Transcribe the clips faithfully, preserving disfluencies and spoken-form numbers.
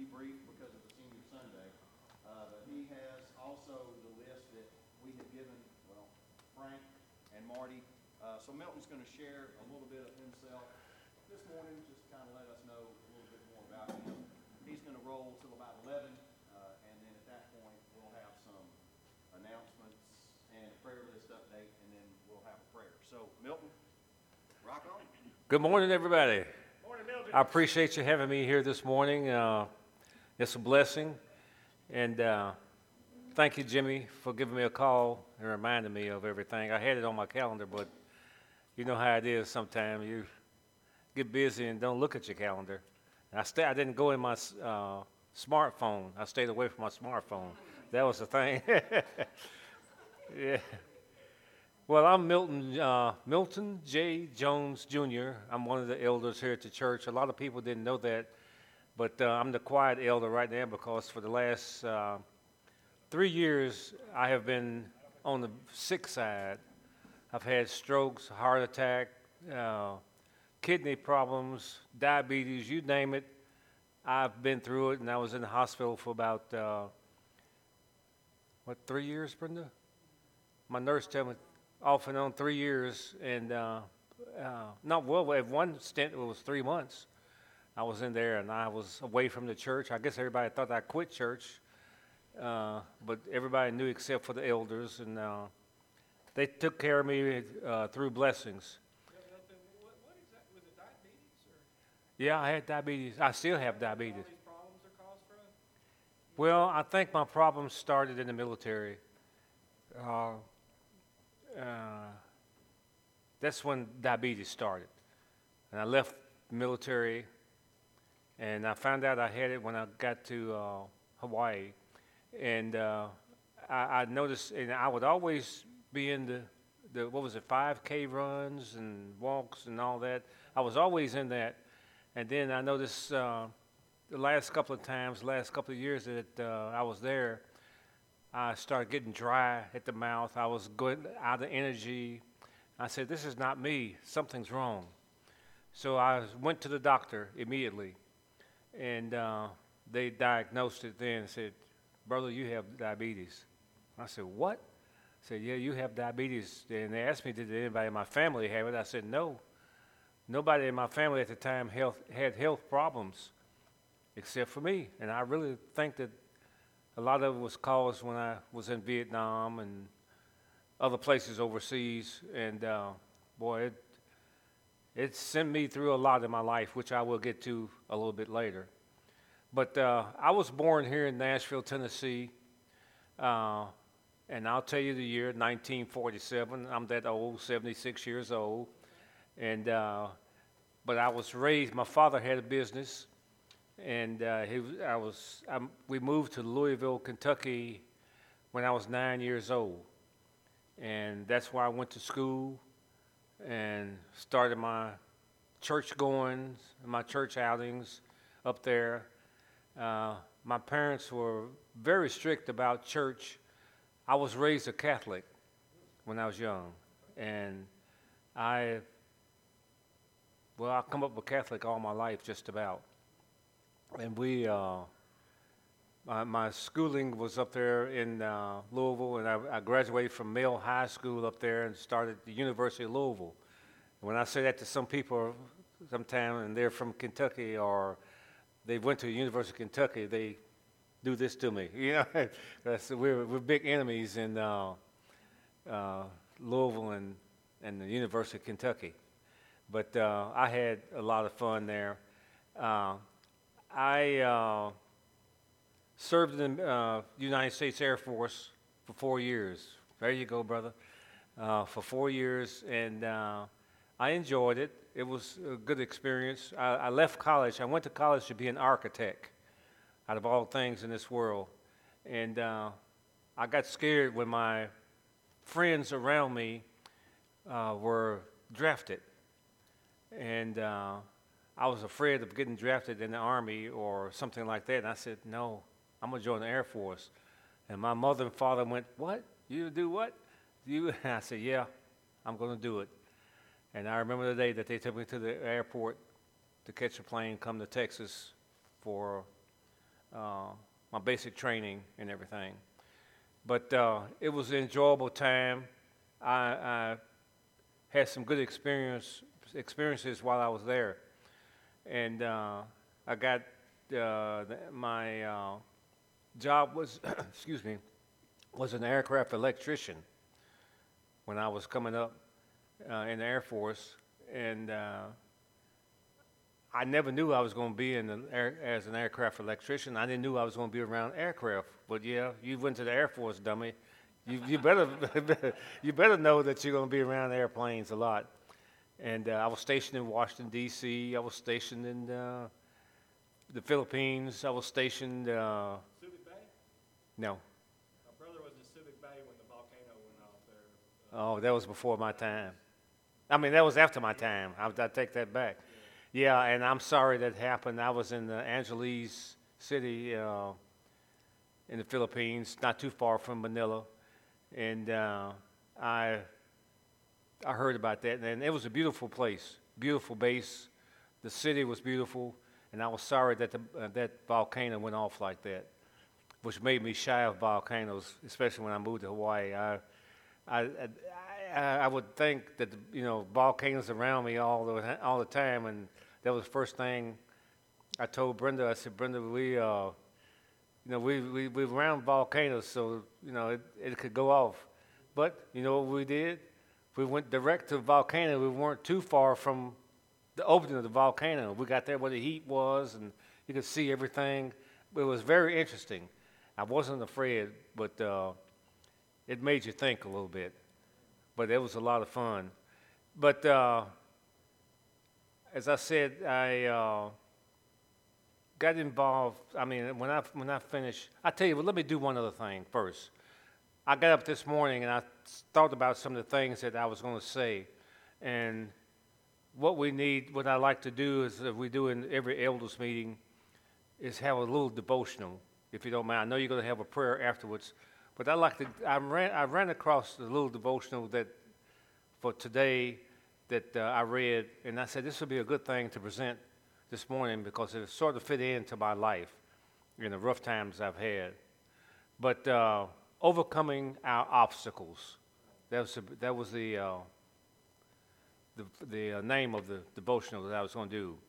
be brief because of the senior Sunday. Uh, but he has also the list that we have given, well, Frank and Marty. Uh, so Milton's going to share a little bit of himself this morning, just kind of let us know a little bit more about him. He's going to roll till about eleven, uh, and then at that point we'll have some announcements and a prayer list update, and then we'll have a prayer. So Milton, rock on. Good morning, everybody. Morning, Milton. I appreciate you having me here this morning. Uh, it's a blessing, and uh, thank you, Jimmy, for giving me a call and reminding me of everything. I had it on my calendar, but you know how it is sometimes. You get busy and don't look at your calendar. And I, stay, I didn't go in my uh, smartphone. I stayed away from my smartphone. That was the thing. Yeah. Well, I'm Milton uh, Milton J. Jones, Junior I'm one of the elders here at the church. A lot of people didn't know that, but uh, I'm the quiet elder right now because for the last uh, three years, I have been on the sick side. I've had strokes, heart attack, uh, kidney problems, diabetes, you name it. I've been through it, and I was in the hospital for about, uh, what, three years, Brenda? My nurse told me off and on three years, and uh, uh, not well, at one stint it was three months. I was in there, and I was away from the church. I guess everybody thought I quit church, uh, but everybody knew except for the elders, and uh, they took care of me uh, through blessings. What, what exactly, was it diabetes? Or? Yeah, I had diabetes. I still have diabetes. All these problems are caused from? Well, I think my problems started in the military. Uh, uh, that's when diabetes started. And I left the military, and I found out I had it when I got to uh, Hawaii. And uh, I, I noticed, and I would always be in the, the, what was it, five K runs and walks and all that. I was always in that. And then I noticed uh, the last couple of times, last couple of years that uh, I was there, I started getting dry at the mouth. I was going out of energy. I said, this is not me. Something's wrong. So I went to the doctor immediately, and uh, they diagnosed it then and said, brother, you have diabetes. I said, what? I said, yeah, you have diabetes. And they asked me, did anybody in my family have it? I said, no. Nobody in my family at the time health, had health problems except for me. And I really think that a lot of it was caused when I was in Vietnam and other places overseas. And uh, boy, it, it sent me through a lot in my life, which I will get to a little bit later. But uh, I was born here in Nashville, Tennessee. Uh, and I'll tell you the year, nineteen forty-seven. I'm that old, seventy-six years old. And uh, but I was raised, my father had a business. And uh, he, I was, I, we moved to Louisville, Kentucky when I was nine years old. And that's where I went to school and started my church goings, my church outings up there. Uh, my parents were very strict about church. I was raised a Catholic when I was young. And I, well, I come up with Catholic all my life, just about. And we, uh, my, my schooling was up there in uh, Louisville, and I, I graduated from Male High School up there and started the University of Louisville. And when I say that to some people sometimes, and they're from Kentucky or they went to the University of Kentucky, they do this to me. You know, That's, we're, we're big enemies in uh, uh, Louisville and, and the University of Kentucky. But uh, I had a lot of fun there. Uh, I uh, served in the uh, United States Air Force for four years. There you go, brother. Uh, for four years, and uh, I enjoyed it. It was a good experience. I, I left college. I went to college to be an architect, out of all things in this world. And uh, I got scared when my friends around me uh, were drafted. And uh, I was afraid of getting drafted in the Army or something like that. And I said, no, I'm going to join the Air Force. And my mother and father went, what? You do what? You? And I said, yeah, I'm going to do it. And I remember the day that they took me to the airport to catch a plane, come to Texas for uh, my basic training and everything. But uh, it was an enjoyable time. I, I had some good experience experiences while I was there, and uh, I got uh, the, my uh, job was excuse me was an aircraft electrician when I was coming up uh, in the Air Force, and uh, I never knew I was going to be in the air, as an aircraft electrician. I didn't knew I was going to be around aircraft. But yeah, you went to the Air Force, dummy. You, you better you better know that you're going to be around airplanes a lot. And uh, I was stationed in Washington D C I was stationed in uh, the Philippines. I was stationed. Uh, Subic Bay? no. My brother was in Subic Bay when the volcano went off there. Uh, Oh, that was before my time. I mean, that was after my time. I, I take that back. Yeah, and I'm sorry that happened. I was in the Angeles City uh, in the Philippines, not too far from Manila, and uh, I I heard about that, and it was a beautiful place, beautiful base. The city was beautiful, and I was sorry that the, uh, that volcano went off like that, which made me shy of volcanoes, especially when I moved to Hawaii. I I, I, I would think that, you know, volcanoes around me all the all the time, and that was the first thing I told Brenda. I said, Brenda, we, uh, you know, we we we around volcanoes, so you know it, it could go off. But you know what we did? We went direct to the volcano. We weren't too far from the opening of the volcano. We got there where the heat was, and you could see everything. It was very interesting. I wasn't afraid, but uh, it made you think a little bit. But it was a lot of fun. But uh, as I said, I uh, got involved. I mean, when I when I finished, I tell you, well, let me do one other thing first. I got up this morning and I thought about some of the things that I was going to say, and what we need, what I like to do is, that we do in every elders meeting, is have a little devotional, if you don't mind. I know you're going to have a prayer afterwards, but I like to. I ran. I ran across the little devotional that for today that uh, I read, and I said this would be a good thing to present this morning because it sort of fit into my life in the rough times I've had. But uh, overcoming our obstacles. That was the, that was the uh, the, the uh, name of the devotional that I was going to do.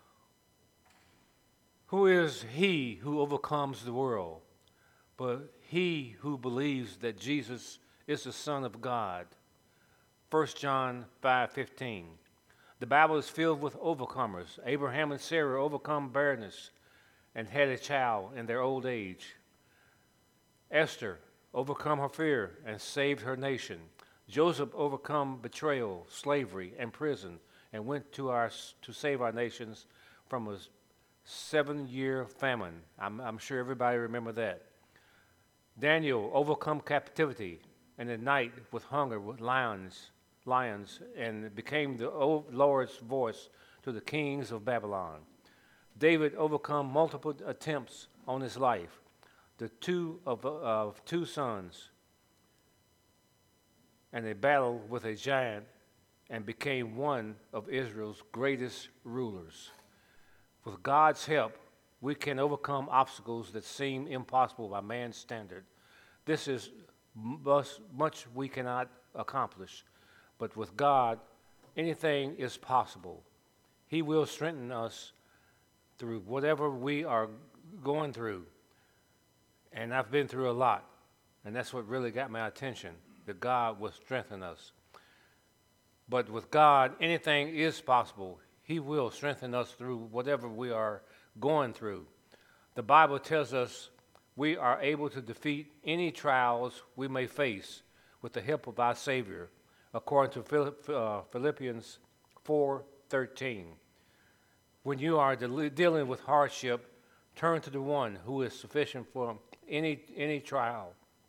Who is he who overcomes the world? But he who believes that Jesus is the Son of God. First John five fifteen. The Bible is filled with overcomers. Abraham and Sarah overcome barrenness and had a child in their old age. Esther overcome her fear and saved her nation. Joseph overcome betrayal, slavery, and prison, and went to our to save our nations from a seven-year famine. I'm, I'm sure everybody remember that. Daniel overcome captivity and the night with hunger with lions, lions, and became the Lord's voice to the kings of Babylon. David overcome multiple attempts on his life. The two of, of two sons, and they battled with a giant and became one of Israel's greatest rulers. With God's help, we can overcome obstacles that seem impossible by man's standard. This is much, much we cannot accomplish, but with God, anything is possible. He will strengthen us through whatever we are going through. And I've been through a lot, and that's what really got my attention, that God will strengthen us. But with God, anything is possible. He will strengthen us through whatever we are going through. The Bible tells us we are able to defeat any trials we may face with the help of our Savior, according to Philippians four thirteen. When you are dealing with hardship, turn to the one who is sufficient for any any trial.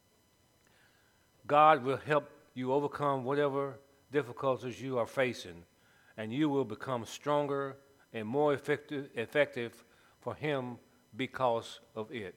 God will help you overcome whatever difficulties you are facing, and you will become stronger and more effective, effective for Him because of it.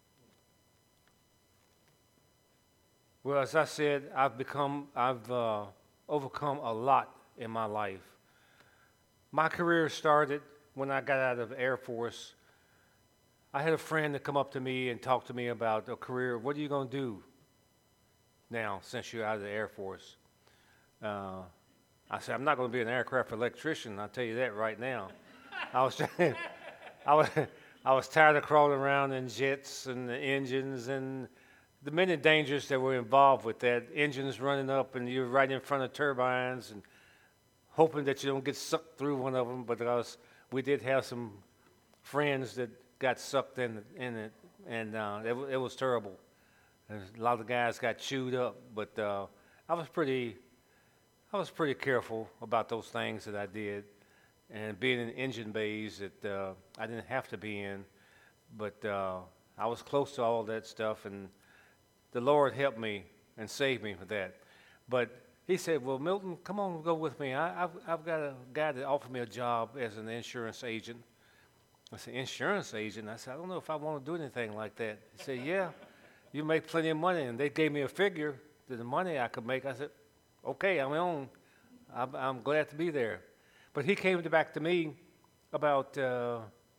Well, as I said, I've become, I've uh, overcome a lot in my life. My career started when I got out of the Air Force. I had a friend that come up to me and talk to me about a career. What are you going to do now since you're out of the Air Force? Uh, I said, I'm not going to be an aircraft electrician. I'll tell you that right now. I was, I was, I was tired of crawling around in jets and the engines and the many dangers that were involved with that. Engines running up and you're right in front of turbines and hoping that you don't get sucked through one of them. But I was, we did have some friends that got sucked in, in it, and uh, it, it was terrible. And a lot of the guys got chewed up, but uh, I was pretty, I was pretty careful about those things that I did, and being in engine bays that uh, I didn't have to be in, but uh, I was close to all that stuff, and the Lord helped me and saved me for that. But he said, well, Milton, come on, go with me. I, I've, I've got a guy that offered me a job as an insurance agent. I said, insurance agent? I said, I don't know if I want to do anything like that. He said, yeah, you make plenty of money. And they gave me a figure to the money I could make. I said, okay, I'm on. I'm, I'm glad to be there. But he came back to me about, uh,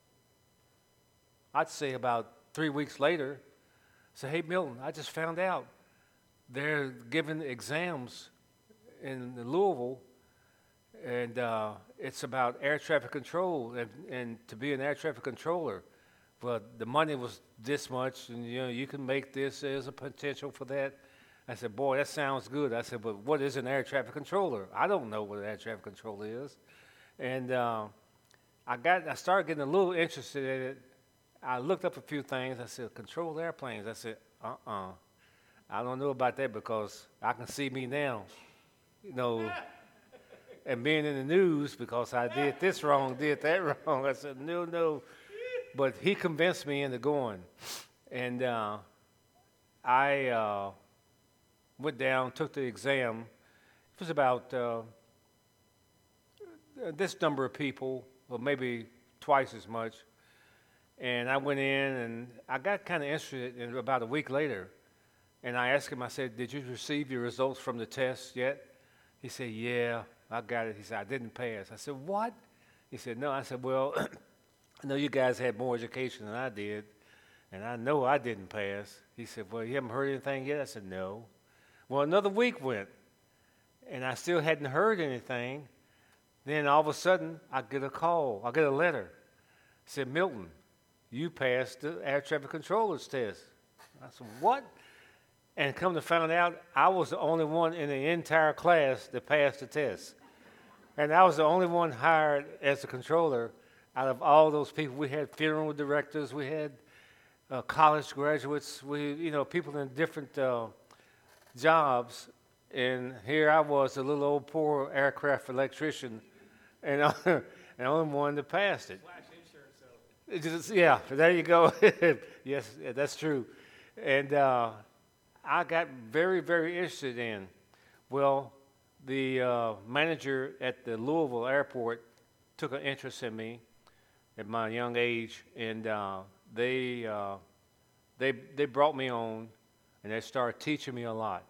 I'd say about three weeks later. Said, hey, Milton, I just found out they're giving exams in Louisville, and uh, it's about air traffic control, and, and to be an air traffic controller. But the money was this much, and you know you can make this. There's a potential for that. I said, boy, that sounds good. I said, but what is an air traffic controller? I don't know what an air traffic controller is. And uh, I got, I started getting a little interested in it. I looked up a few things. I said, control airplanes. I said, uh-uh. I don't know about that because I can see me now, you know, and being in the news because I did this wrong, did that wrong. I said, no, no. But he convinced me into going. And uh, I uh, went down, took the exam. It was about uh, this number of people, or maybe twice as much. And I went in, and I got kind of interested in about a week later. And I asked him, I said, did you receive your results from the test yet? He said, yeah, I got it. He said, I didn't pass. I said, what? He said, no. I said, well, I know you guys had more education than I did, and I know I didn't pass. He said, well, you haven't heard anything yet? I said, no. Well, another week went, and I still hadn't heard anything. Then all of a sudden, I get a call. I get a letter. It said, Milton, you passed the air traffic controller's test. I said, what? And come to find out, I was the only one in the entire class that passed the test. And I was the only one hired as a controller out of all those people. We had funeral directors, we had uh, college graduates, we, you know, people in different uh, jobs. And here I was, a little old poor aircraft electrician, and I'm the only one that passed it. Flash insurance, though. It just, yeah, there you go. Yes, that's true. And uh, I got very, very interested in, well, the uh, manager at the Louisville airport took an interest in me at my young age, and uh, they, uh, they, they brought me on, and they started teaching me a lot.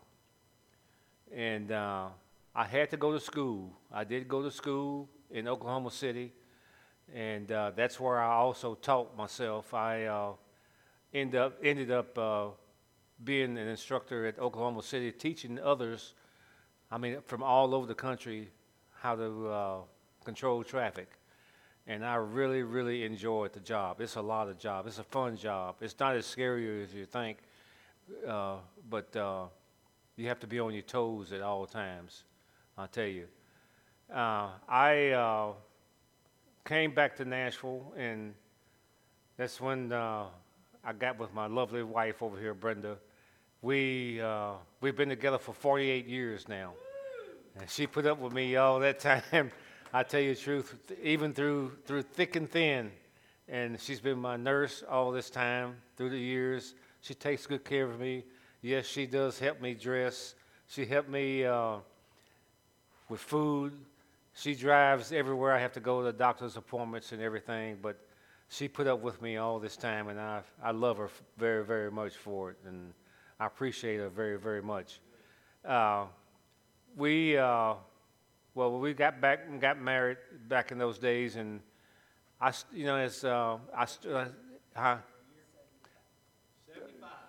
And uh, I had to go to school. I did go to school in Oklahoma City, and uh, that's where I also taught myself. I uh, end up, ended up uh, being an instructor at Oklahoma City, teaching others, I mean, from all over the country, how to uh, control traffic. And I really, really enjoyed the job. It's a lot of job. It's a fun job. It's not as scary as you think, uh, but uh, you have to be on your toes at all times, I'll tell you. Uh, I uh, came back to Nashville, and that's when uh, I got with my lovely wife over here, Brenda. We, uh, we've been together for forty-eight years now, and she put up with me all that time. I tell you the truth, even through, through thick and thin, and she's been my nurse all this time through the years. She takes good care of me. Yes, she does help me dress. She helped me uh, with food. She drives everywhere I have to go to doctor's appointments and everything, but she put up with me all this time, and I, I love her very, very much for it, and I appreciate her very, very much. Uh, we, uh, well, we got back and got married back in those days, and I, you know, as uh, I, uh, huh?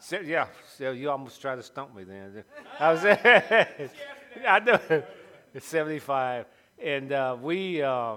So, yeah, so you almost tried to stump me then. I was, I know, it's seventy-five, and uh, we uh,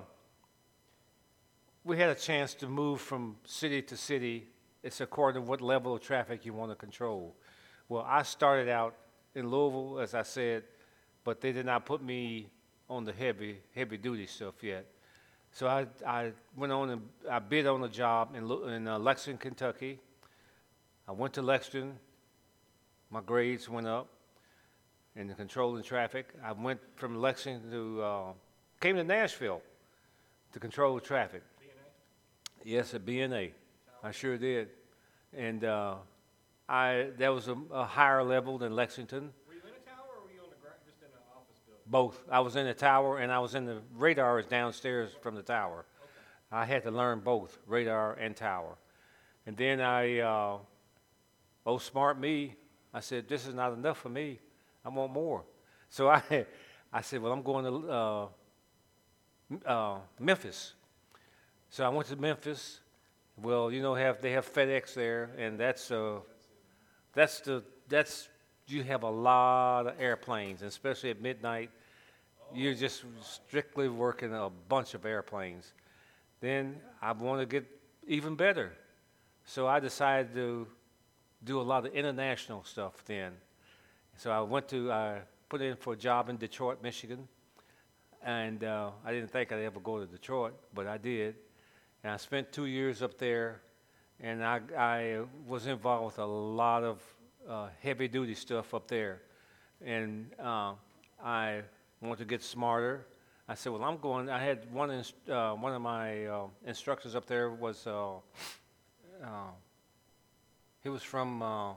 we had a chance to move from city to city. It's according to what level of traffic you want to control. Well, I started out in Louisville, as I said, but they did not put me on the heavy heavy duty stuff yet. So I I went on and I bid on a job in Lu- in uh, Lexington, Kentucky. I went to Lexington. My grades went up in the controlling traffic. I went from Lexington to, uh, came to Nashville to control traffic. B and A? Yes, at B and A. I sure did. And uh, I that was a, a higher level than Lexington. Were you in a tower or were you on the ground, just in an office building? Both. I was in the tower and I was in the radar is downstairs from the tower. Okay. I had to learn both, radar and tower. And then I, uh, oh, smart me, I said, this is not enough for me. I want more. So I, I said, well, I'm going to uh, M- uh, Memphis. So I went to Memphis. Well, you know, have they have FedEx there, and that's uh, that's the that's you have a lot of airplanes, and especially at midnight. You're just strictly working a bunch of airplanes. Then I want to get even better. So I decided to do a lot of international stuff then. So I went to, I put in for a job in Detroit, Michigan. And uh, I didn't think I'd ever go to Detroit, but I did. And I spent two years up there, and I, I was involved with a lot of uh, heavy duty stuff up there. And uh, I wanted to get smarter. I said, well, I'm going, I had one, inst- uh, one of my uh, instructors up there was, uh, uh, he was from uh,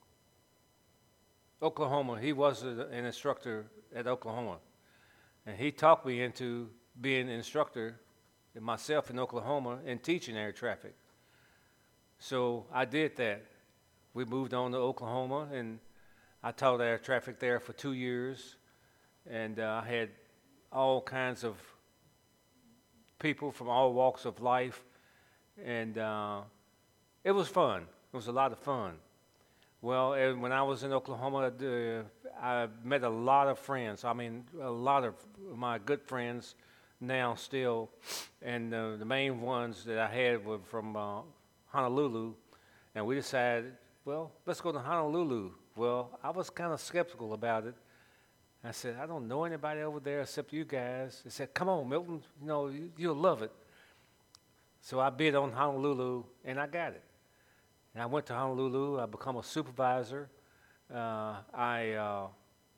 Oklahoma. He was a, an instructor at Oklahoma. And he talked me into being an instructor myself in Oklahoma and teaching air traffic. So I did that. We moved on to Oklahoma, and I taught air traffic there for two years. And uh, I had all kinds of people from all walks of life. And uh, it was fun. It was a lot of fun. Well, and when I was in Oklahoma, uh, I met a lot of friends. I mean, a lot of my good friends now still. And uh, the main ones that I had were from uh, Honolulu. And we decided, well, let's go to Honolulu. Well, I was kind of skeptical about it. I said, I don't know anybody over there except you guys. They said, come on, Milton, you know, you, you'll love it. So I bid on Honolulu, and I got it. And I went to Honolulu. I become a supervisor. Uh, I uh,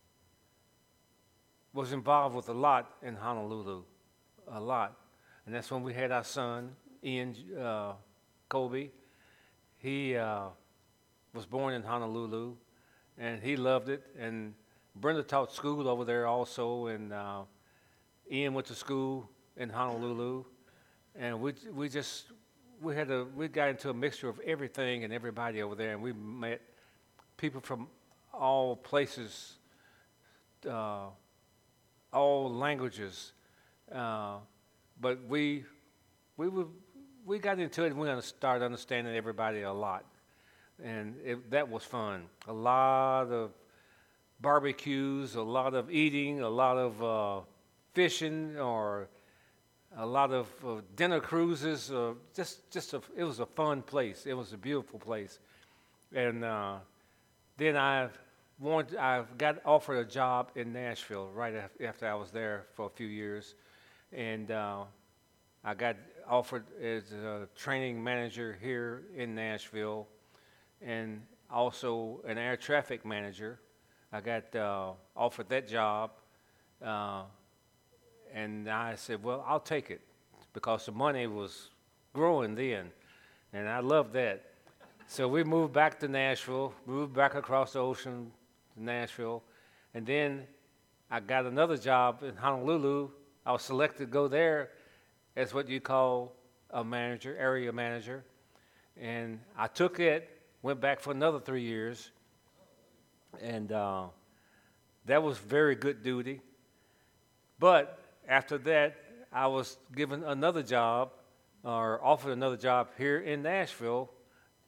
was involved with a lot in Honolulu, a lot. And that's when we had our son, Ian uh, Colby. He uh, was born in Honolulu, and he loved it. And Brenda taught school over there also, and uh, Ian went to school in Honolulu. And we we just we had a we got into a mixture of everything and everybody over there, and we met people from all places, uh, all languages, uh, but we we were, we got into it, and we started understanding everybody a lot, and it, that was fun. A lot of barbecues, a lot of eating, a lot of uh, fishing, or a lot of uh, dinner cruises. Uh, just, just a, it was a fun place. It was a beautiful place. And uh, then I wanted, I got offered a job in Nashville right af- after I was there for a few years, and uh, I got offered as a training manager here in Nashville, and also an air traffic manager. I got uh, offered that job. Uh, And I said, well, I'll take it, because the money was growing then, and I loved that. So we moved back to Nashville, moved back across the ocean to Nashville, and then I got another job in Honolulu. I was selected to go there as what you call a manager, area manager, and I took it, went back for another three years, and uh, that was very good duty. But after that, I was given another job, or offered another job here in Nashville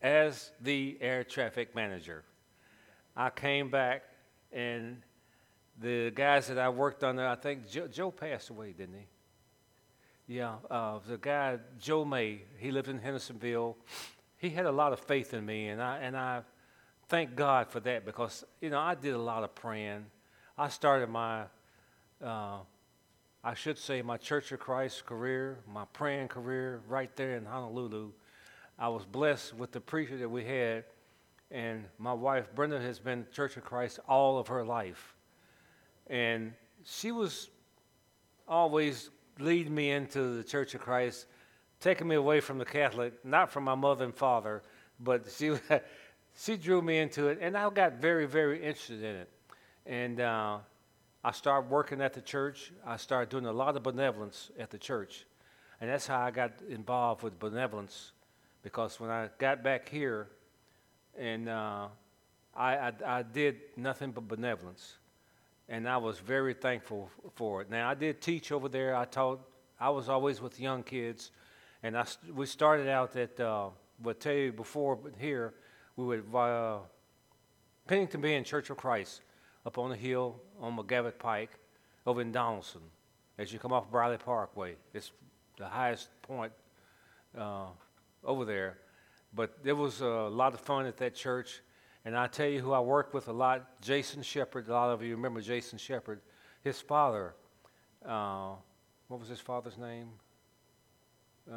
as the air traffic manager. I came back, and the guys that I worked under, I think Joe, Joe passed away, didn't he? Yeah, uh, the guy, Joe May, he lived in Hendersonville. He had a lot of faith in me, and I, and I thank God for that because, you know, I did a lot of praying. I started my, uh, I should say, my Church of Christ career, my praying career right there in Honolulu. I was blessed with the preacher that we had, and my wife, Brenda, has been Church of Christ all of her life. And she was always leading me into the Church of Christ, taking me away from the Catholic, not from my mother and father, but she she drew me into it, and I got very, very interested in it. And uh, I started working at the church. I started doing a lot of benevolence at the church, and that's how I got involved with benevolence, because when I got back here, and uh, I, I, I did nothing but benevolence. And I was very thankful for it. Now, I did teach over there. I taught, I was always with young kids. And I, we started out at, uh, we'll tell you before but here, we would, uh, Pennington Being Church of Christ, up on the hill on McGavick Pike, over in Donaldson, as you come off Briley Parkway. It's the highest point uh, over there. But there was a lot of fun at that church. And I tell you who I worked with a lot, Jason Shepard. A lot of you remember Jason Shepard. His father, uh, what was his father's name? Uh,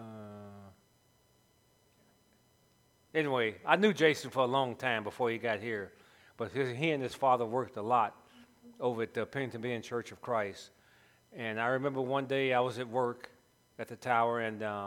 anyway, I knew Jason for a long time before he got here. But his, he and his father worked a lot over at the Pennington Being Church of Christ. And I remember one day I was at work at the tower, and uh,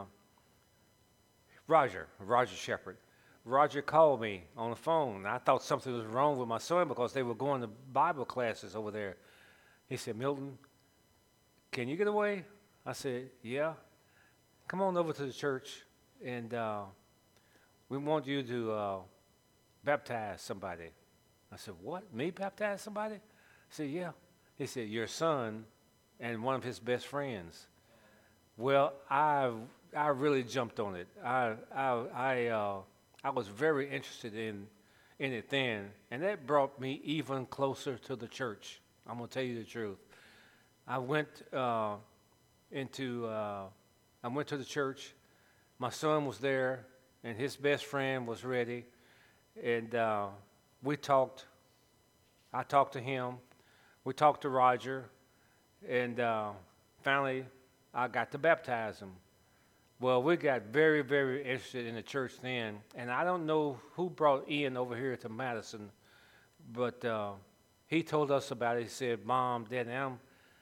Roger, Roger Shepard, Roger called me on the phone. I thought something was wrong with my son because they were going to Bible classes over there. He said, Milton, can you get away? I said, yeah. Come on over to the church, and uh, we want you to uh, baptize somebody. I said, what? Me baptize somebody? I said, yeah. He said, your son and one of his best friends. Well, I I really jumped on it. I I I uh, I was very interested in in it then, and that brought me even closer to the church. I'm gonna tell you the truth. I went uh, into uh, I went to the church. My son was there, and his best friend was ready, and uh, we talked. I talked to him. We talked to Roger, and uh, finally I got to baptize him. Well, we got very, very interested in the church then, and I don't know who brought Ian over here to Madison, but uh, he told us about it. He said, Mom, Dad, Em,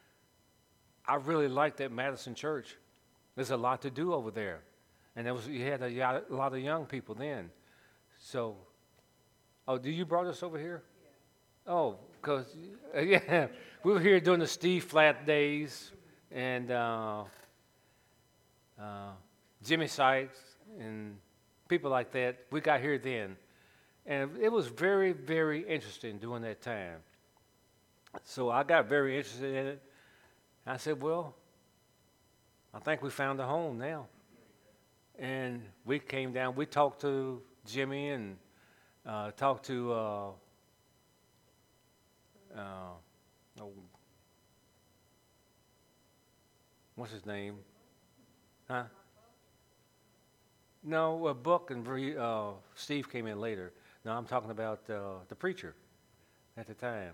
I really like that Madison church. There's a lot to do over there. And there was, you had a, a lot of young people then. So, oh, did you brought us over here? Yeah. Oh, because, uh, yeah, we were here during the Steve Flat days, and uh, uh, Jimmy Sykes and people like that. We got here then. And it was very, very interesting during that time. So I got very interested in it. I said, well, I think we found a home now. And we came down. We talked to Jimmy and uh, talked to, uh, uh, oh, what's his name? Huh? No, uh, Buck and Bree, uh, Steve came in later. No, I'm talking about uh, the preacher at the time.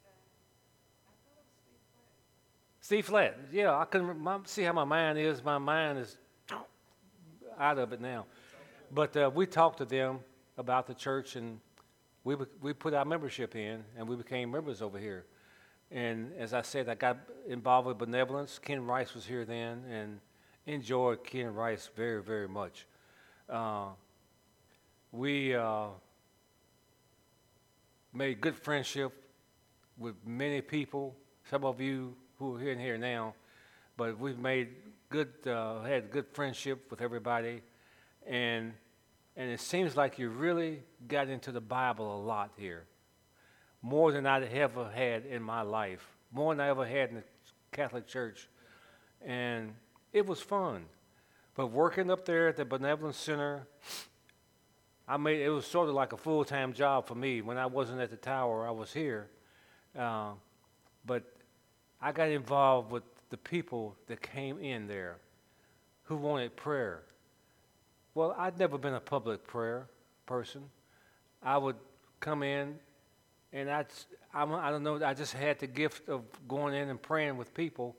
Steve Flatt. Yeah, I can my, see how my mind is. My mind is out of it now. But uh, we talked to them about the church, and we we put our membership in, and we became members over here. And as I said, I got involved with benevolence. Ken Rice was here then, and enjoyed Ken Rice very, very much. Uh, we uh, made good friendship with many people. Some of you who are here and here now, but we've made good, uh, had good friendship with everybody, and and it seems like you really got into the Bible a lot here, more than I'd ever had in my life, more than I ever had in the Catholic Church, and it was fun. But working up there at the Benevolence Center, I made, it was sort of like a full-time job for me. When I wasn't at the tower, I was here. Uh, but I got involved with the people that came in there who wanted prayer. Well, I'd never been a public prayer person. I would come in, and I'd, I'm, I don't know, I just had the gift of going in and praying with people,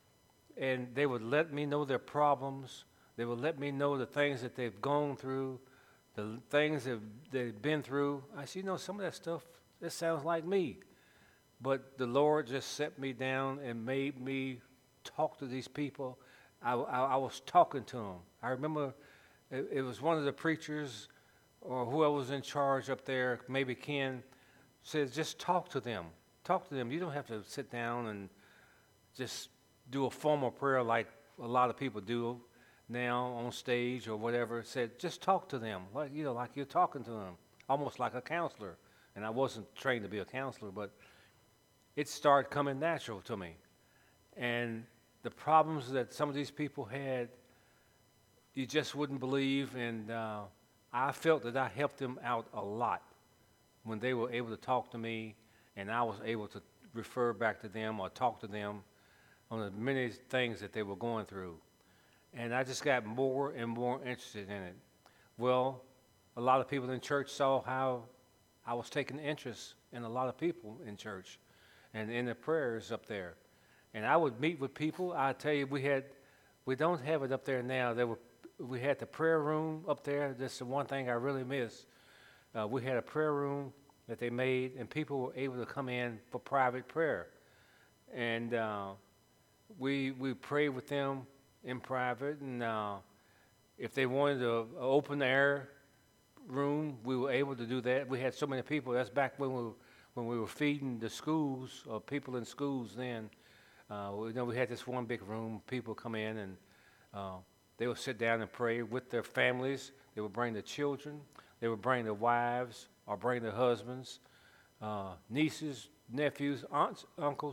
and they would let me know their problems. They would let me know the things that they've gone through, the things that they've been through. I said, you know, some of that stuff, that sounds like me. But the Lord just set me down and made me talk to these people. I, I, I was talking to them. I remember it, it was one of the preachers or whoever was in charge up there, maybe Ken, says, just talk to them. Talk to them. You don't have to sit down and just do a formal prayer like a lot of people do now on stage or whatever. Said, just talk to them, like, you know, like you're talking to them, almost like a counselor. And I wasn't trained to be a counselor, but it started coming natural to me. And the problems that some of these people had, you just wouldn't believe. And uh, I felt that I helped them out a lot when they were able to talk to me, and I was able to refer back to them or talk to them on the many things that they were going through. And I just got more and more interested in it. Well, a lot of people in church saw how I was taking interest in a lot of people in church and in the prayers up there. And I would meet with people. I tell you, we had, we don't have it up there now. There were, we had the prayer room up there. That's the one thing I really miss. Uh, we had a prayer room that they made, and people were able to come in for private prayer. And uh, we we prayed with them in private, and uh, if they wanted to open air room, we were able to do that. We had so many people. That's back when we were, when we were feeding the schools, or people in schools then. Uh, we, you know, we had this one big room. People come in, and uh, they would sit down and pray with their families. They would bring their children. They would bring their wives or bring their husbands, uh, nieces, nephews, aunts, uncles.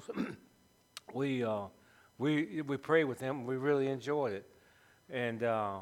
we uh, we we prayed with them. We really enjoyed it, and uh,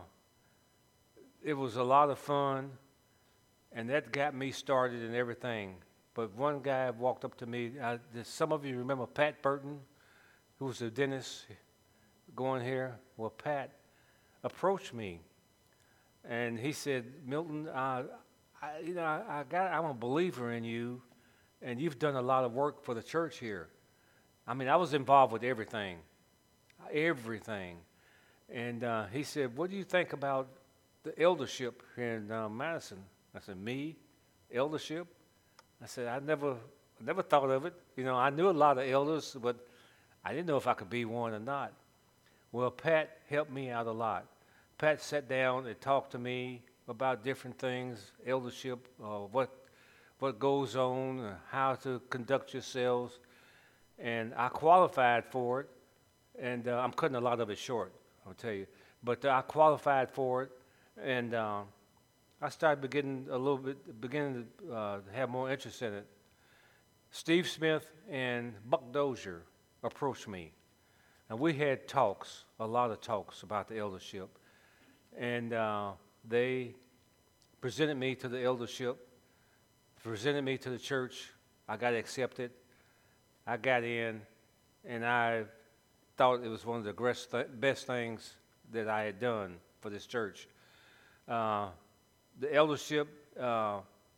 it was a lot of fun. And that got me started in everything. But one guy walked up to me. I, some of you remember Pat Burton, who was a dentist going here. Well, Pat approached me, and he said, "Milton, uh, I, you know, I, I got, I'm a believer in you, and you've done a lot of work for the church here." I mean, I was involved with everything, everything. And uh, he said, "What do you think about the eldership here in uh, Madison?" I said, "Me, eldership?" I said, "I never, never thought of it. You know, I knew a lot of elders, but I didn't know if I could be one or not." Well, Pat helped me out a lot. Pat sat down and talked to me about different things, eldership, uh, what what goes on, uh, how to conduct yourselves, and I qualified for it. And uh, I'm cutting a lot of it short, I'll tell you, but uh, I qualified for it, and uh, I started beginning a little bit, beginning to uh, have more interest in it. Steve Smith and Buck Dozier approached me, and we had talks, a lot of talks about the eldership, and uh, they presented me to the eldership, presented me to the church. I got accepted. I got in, and I thought it was one of the best, th- best things that I had done for this church. Uh, the eldership, uh,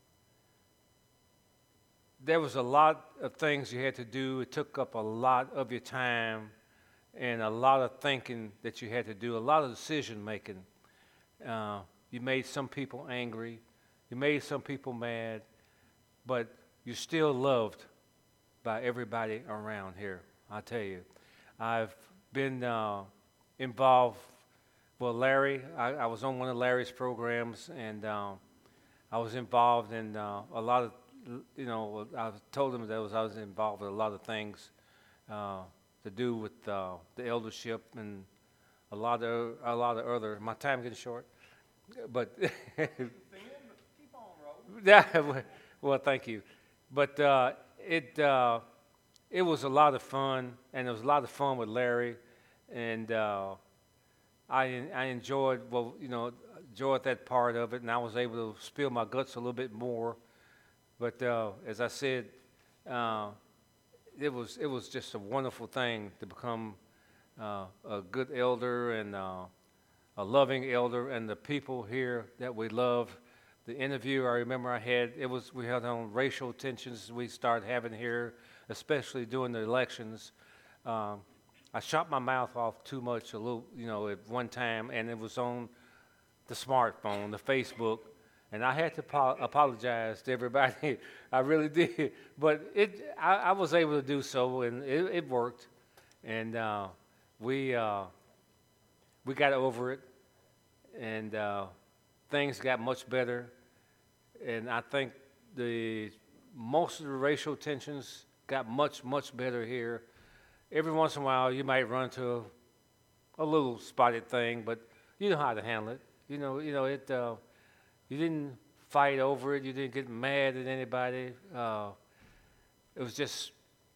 there was a lot of things you had to do. It took up a lot of your time and a lot of thinking that you had to do, a lot of decision making. Uh, you made some people angry. You made some people mad, but you're still loved by everybody around here, I tell you. I've been uh, involved. Well, Larry, I, I was on one of Larry's programs, and uh, I was involved in uh, a lot of, you know, I told him that was, I was involved with a lot of things uh, to do with uh, the eldership and a lot of a lot of other. My time getting short, but Keep on rolling. yeah. Well, thank you, but uh, it uh, it was a lot of fun, and it was a lot of fun with Larry, and. Uh, I I enjoyed, well, you know, enjoyed that part of it, and I was able to spill my guts a little bit more. But uh, as I said, uh, it was it was just a wonderful thing to become uh, a good elder and uh, a loving elder, and the people here that we love. The interview I remember I had, it was we had on racial tensions we started having here, especially during the elections. Um, I shot my mouth off too much a little, you know, at one time, and it was on the smartphone, the Facebook, and I had to po- apologize to everybody. I really did, but it, I, I was able to do so, and it, it worked, and uh, we uh, we got over it, and uh, things got much better, and I think the most of the racial tensions got much much better here. Every once in a while, you might run into a, a little spotted thing, but you know how to handle it. You know, you know it. Uh, you didn't fight over it. You didn't get mad at anybody. Uh, it was just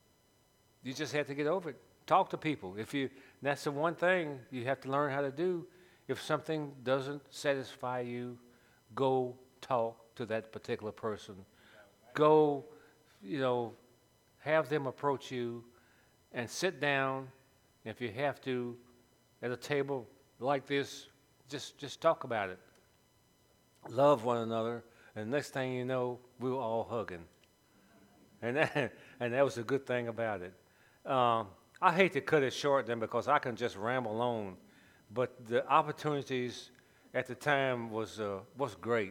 you just had to get over it. Talk to people. If you, that's the one thing you have to learn how to do. If something doesn't satisfy you, go talk to that particular person. Go, you know, have them approach you. And sit down, if you have to, at a table like this, just just talk about it. Love one another, and next thing you know, we were all hugging. And that, and that was a good thing about it. Um, I hate to cut it short then because I can just ramble on, but the opportunities at the time was uh, was great.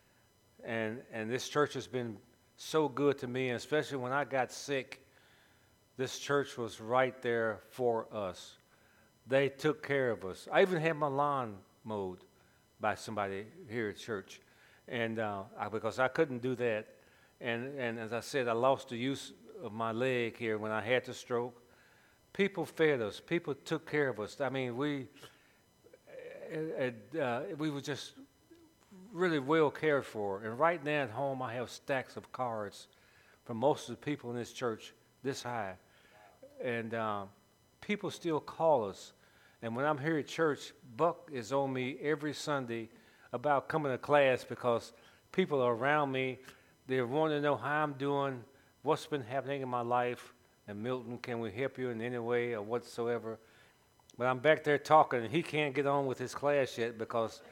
And and this church has been so good to me, and especially when I got sick. This church was right there for us. They took care of us. I even had my lawn mowed by somebody here at church, and uh, I, because I couldn't do that. And, and as I said, I lost the use of my leg here when I had the stroke. People fed us. People took care of us. I mean, we uh, uh, we were just really well cared for. And right now at home, I have stacks of cards from most of the people in this church this high. And uh, people still call us. And when I'm here at church, Buck is on me every Sunday about coming to class because people are around me. They want to know how I'm doing, what's been happening in my life. And Milton, can we help you in any way or whatsoever? But I'm back there talking, and he can't get on with his class yet because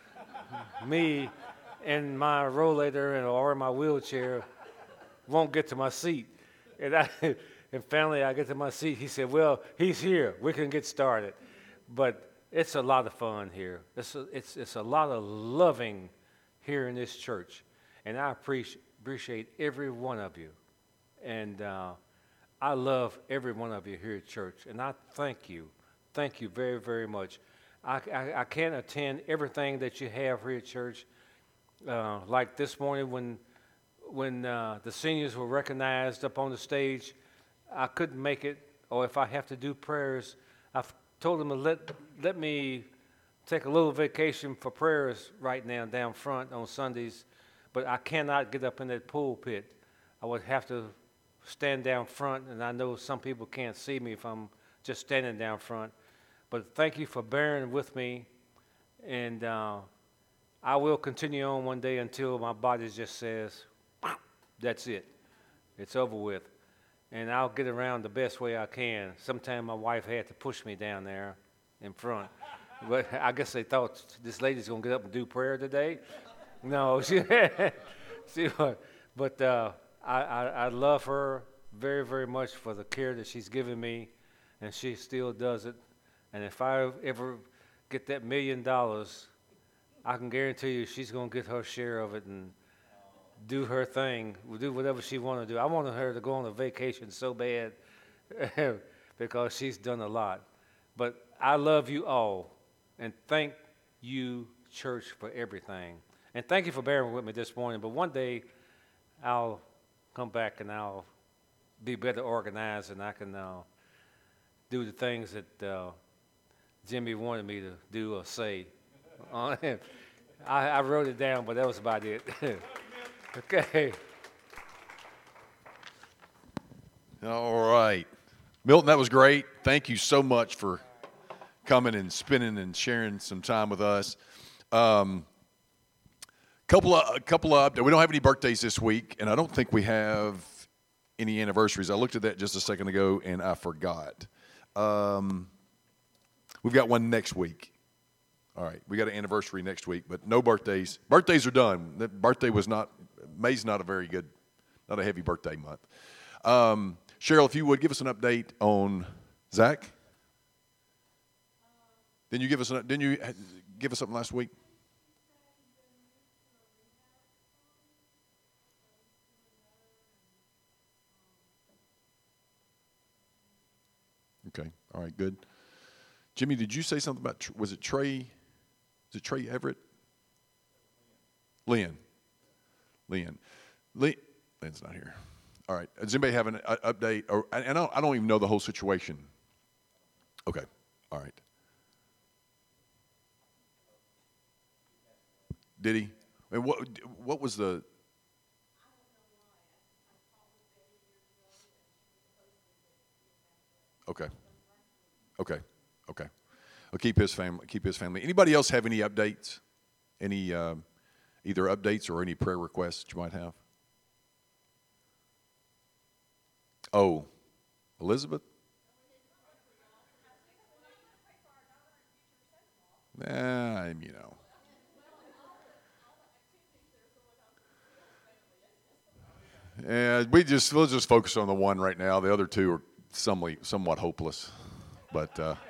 me and my rollator and or my wheelchair won't get to my seat. And I... And finally, I get to my seat. He said, well, he's here. We can get started. But it's a lot of fun here. It's a, it's, it's a lot of loving here in this church. And I appreciate, appreciate every one of you. And uh, I love every one of you here at church. And I thank you. Thank you very, very much. I, I, I can't attend everything that you have here at church. Uh, like this morning when, when uh, the seniors were recognized up on the stage, I couldn't make it, or if I have to do prayers, I've told them to let, let me take a little vacation for prayers right now down front on Sundays, but I cannot get up in that pulpit. I would have to stand down front, and I know some people can't see me if I'm just standing down front. But thank you for bearing with me, and uh, I will continue on one day until my body just says, that's it. It's over with. And I'll get around the best way I can. Sometimes my wife had to push me down there in front. But I guess they thought this lady's going to get up and do prayer today. No, she, she but uh, I, I, I love her very, very much for the care that she's given me, and she still does it. And if I ever get that million dollars, I can guarantee you she's going to get her share of it and do her thing, do whatever she want to do. I wanted her to go on a vacation so bad because she's done a lot. But I love you all, and thank you, church, for everything. And thank you for bearing with me this morning. But one day, I'll come back and I'll be better organized, and I can uh, do the things that uh, Jimmy wanted me to do or say. I, I wrote it down, but that was about it. Okay. All right. Milton, that was great. Thank you so much for coming and spending and sharing some time with us. Um, Couple of, a couple of, we don't have any birthdays this week, and I don't think we have any anniversaries. I looked at that just a second ago, and I forgot. Um, we've got one next week. All right, we got an anniversary next week, but no birthdays. Birthdays are done. The birthday was not, May's not a very good, not a heavy birthday month. Um, Cheryl, if you would, give us an update on Zach. Didn't you give us an, didn't you give us something last week? Okay. All right. Good. Jimmy, did you say something about, was it Trey? Is it Trey Everett? Lynn. Lynn. Lynn. Lynn's not here. All right. Does anybody have an uh, update? Or, and I don't, I don't even know the whole situation. Okay. All right. Did he? And what, what was the, okay. Okay. Okay. I'll keep his family. Keep his family. Anybody else have any updates? Any um, either updates or any prayer requests that you might have? Oh, Elizabeth. Nah, you know. Yeah, we just we'll just focus on the one right now. The other two are somewhat somewhat hopeless, but. Uh,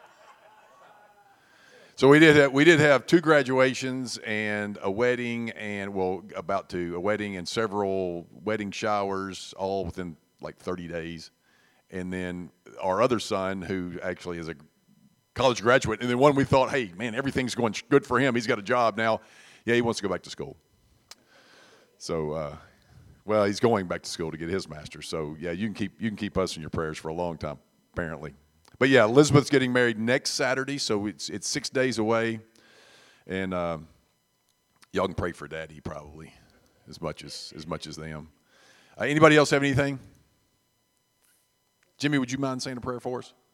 So we did have, we did have two graduations and a wedding and well about to a wedding and several wedding showers all within like thirty days, and then our other son who actually is a college graduate, and then one we thought, hey man, everything's going good for him. He's got a job now. Yeah, he wants to go back to school. So uh, well, he's going back to school to get his master's. So yeah, you can keep you can keep us in your prayers for a long time apparently. But yeah, Elizabeth's getting married next Saturday, so it's it's six days away, and uh, y'all can pray for Daddy probably as much as as much as them. Uh, anybody else have anything? Jimmy, would you mind saying a prayer for us?